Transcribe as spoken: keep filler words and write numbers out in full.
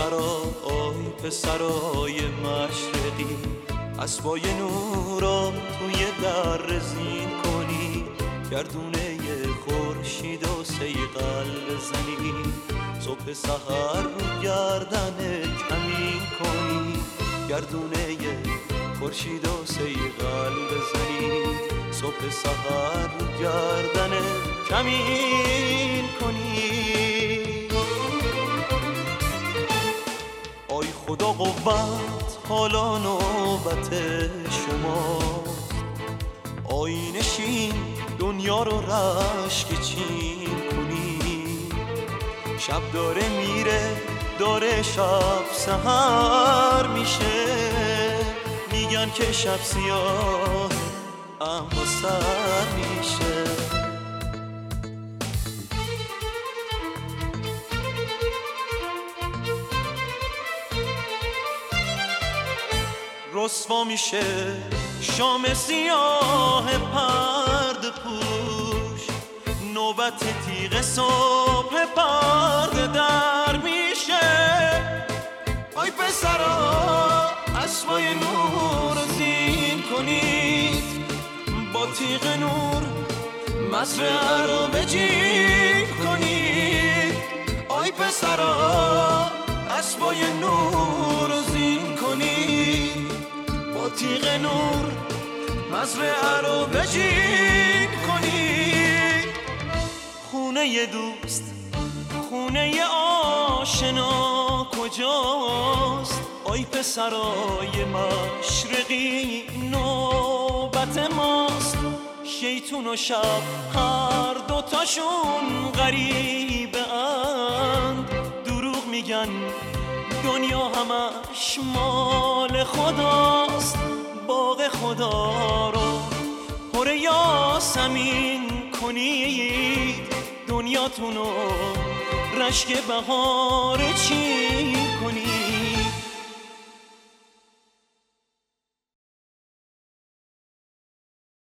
پسرا آی پسرای مشرقی، اسبای نورا توی در زین کنی، گردونه خورشید و سیقل بزنی، صبح سحر رو گردن کمین کنی، گردونه خورشید و سیقل بزنی، صبح سحر رو گردن کمین کنی. آی خدا قوت حالا نوبت شما، آینشین دنیا رو رشک چین کنی، شب داره میره داره شب سحر میشه، میگن که شب سیاه اما سر میشه. رسوا میشه شام سیاه پرده پوش، نوبت تیغ صبح پرده در میشه. آی پسرا اسبای نور زین کنید، با تیغ نور مزرعه رو بجین کنید. آی پسرا اسبای نور زین کنید، با تیغ نور مزرعه رو بجین کنید. خونه ی دوست خونه ی آشنا کجاست؟ آی پسرای مشرقی نوبت ماست. شیطون و شب هر دوتاشون غریبه اند، دروغ میگن دنیا همش مال خداست. باغ خدا رو پر یاسمین کنید، دنیاتونو رشک بهار چین کنید.